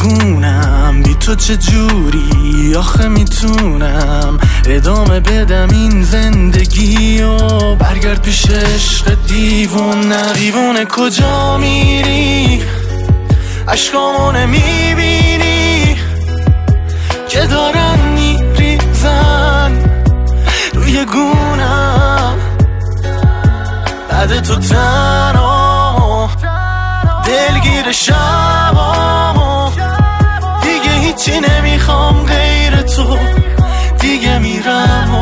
گونم، بی تو چه جوری آخه میتونم ادامه بدم این زندگی و برگرد پیش عشق دیوونه کجا میری؟ عشقامو نمیبینی که دارن میریزن روی گونم؟ بعد تو تنها دلگیر شبامو، دیگه هیچی نمیخوام غیر تو، دیگه میرم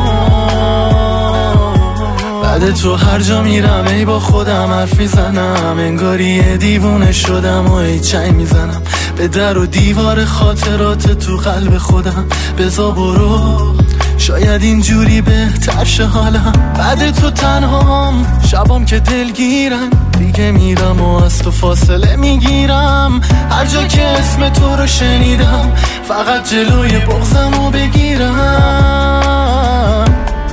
بعد تو هر جا میرم ای با خودم حرف میزنم، انگاری یه دیوونه شدم و ای چنگ میزنم به در و دیوار خاطرات تو قلب خودم. بذار برو شاید اینجوری بهتر شه حالم. بعد تو تنهام شبام که دلگیرن، دیگه میرم و از تو فاصله میگیرم. هر جا که اسم تو رو شنیدم فقط جلوی بغضمو بگیرم.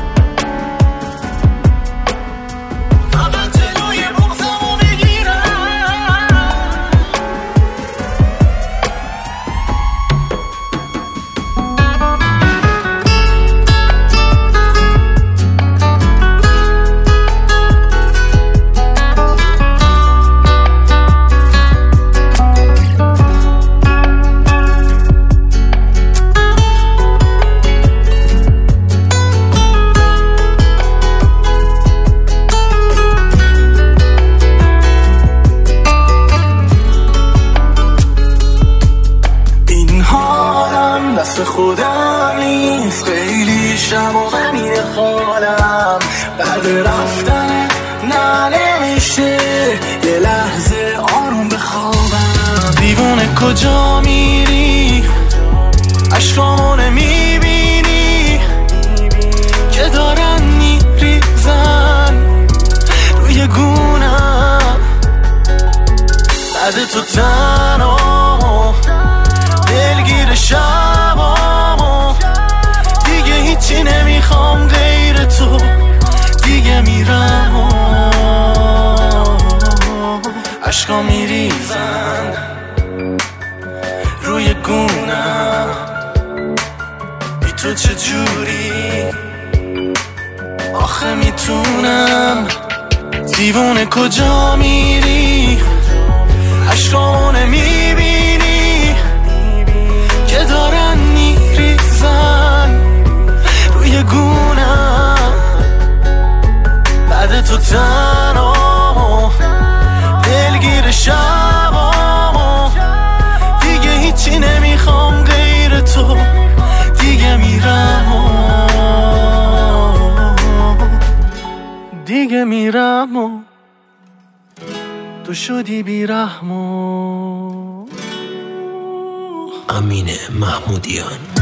دست خودم نیست، خیلی شب و غمین حالم. بعد رفتن نه نمیشه یه لحظه آروم بخوابم. دیوونه کجا میری؟ عشقامو نمیبینی که دارن میریزن روی گونم؟ بعد تو تنها دلگیر شبامو، دیگه هیچی نمیخوام غیر تو، دیگه میرم عشقا میریزن روی گونم. بی تو چه جوری آخه میتونم؟ دیوونه کجا میری؟ عشقامو نمیبینی که دارن میریزن روی گونم؟ بعد تو تنها دلگیر شبامو، دیگه هیچی نمیخوام غیر تو، دیگه میرم دیگه میرم تو شدی بیرحم. امین محمودیان.